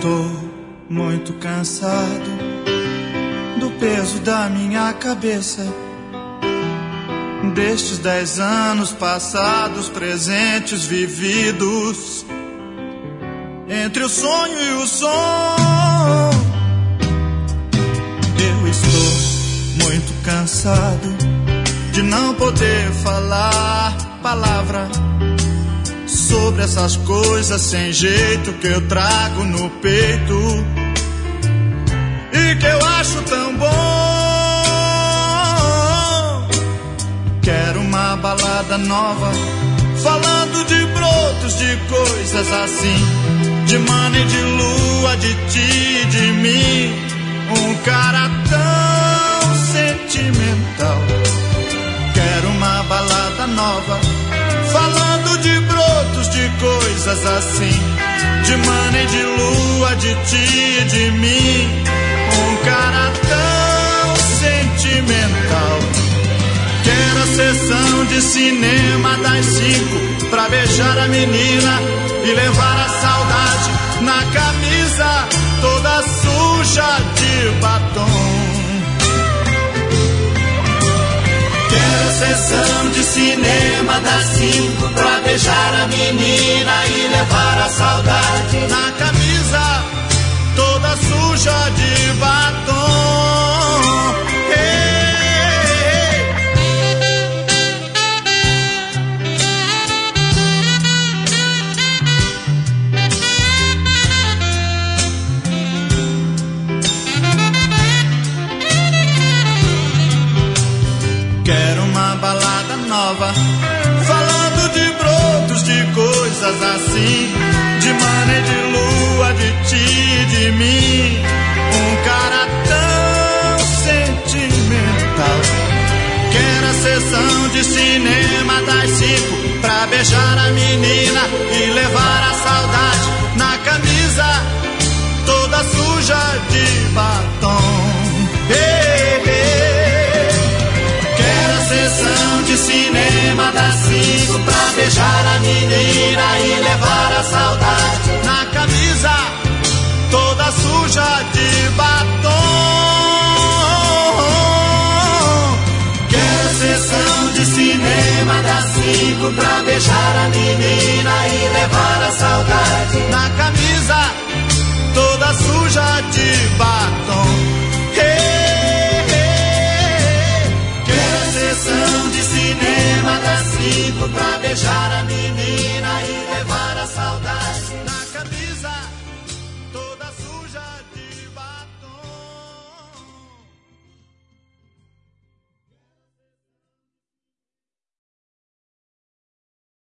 estou muito cansado do peso da minha cabeça, destes 10 anos passados, presentes, vividos entre o sonho e o som. Eu estou muito cansado de não poder falar palavra sobre essas coisas sem jeito que eu trago no peito e que eu acho tão bom. Quero uma balada nova, falando de brotos, de coisas assim, de mana e de lua, de ti e de mim. Um cara tão sentimental. Quero uma balada nova, falando de brotos, de coisas assim, de mana e de lua, de ti e de mim. Um cara tão sentimental. Quero a sessão de cinema das 5 pra beijar a menina e levar a saudade na camisa toda suja de batom. Quero a sessão de cinema das 5 pra beijar a menina e levar a saudade na camisa toda suja de batom. Hey. Quero uma balada nova, falando de brotos, de coisas assim, de mana e de lua, de ti e de mim. Um cara tão sentimental. Quero a sessão de cinema das 5 pra beijar a menina e levar a saudade na camisa toda suja de batom. Hey, hey. Sessão de cinema das 5 pra beijar a menina e levar a saudade na camisa toda suja de batom. Quero sessão de cinema das 5 pra beijar a menina e levar a saudade na camisa toda suja de batom. Sessão de cinema das 5 pra beijar a menina e levar a saudade